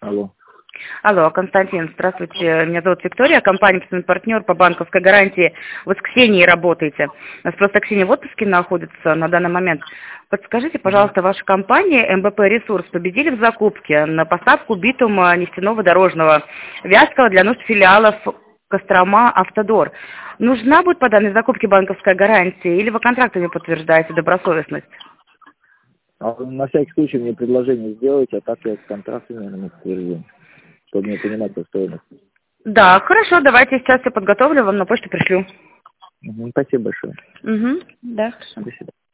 Алло. Алло, Константин, здравствуйте. Меня зовут Виктория, компания «Партнер» по банковской гарантии. Вы с Ксенией работаете. У нас просто Ксения в отпуске находится на данный момент. Подскажите, пожалуйста, ваша компания МБП Ресурс победили в закупке на поставку битума нефтяного дорожного вязкого для нужд филиалов Кострома Автодор. Нужна будет по данной закупке банковская гарантия или вы контрактами подтверждаете добросовестность? На всякий случай мне предложение сделайте, а так я контракт именно подтвержден, чтобы мне понимать по стоимости. Да, хорошо, давайте сейчас все подготовлю, вам на почту пришлю. Спасибо большое. Да, хорошо. До свидания.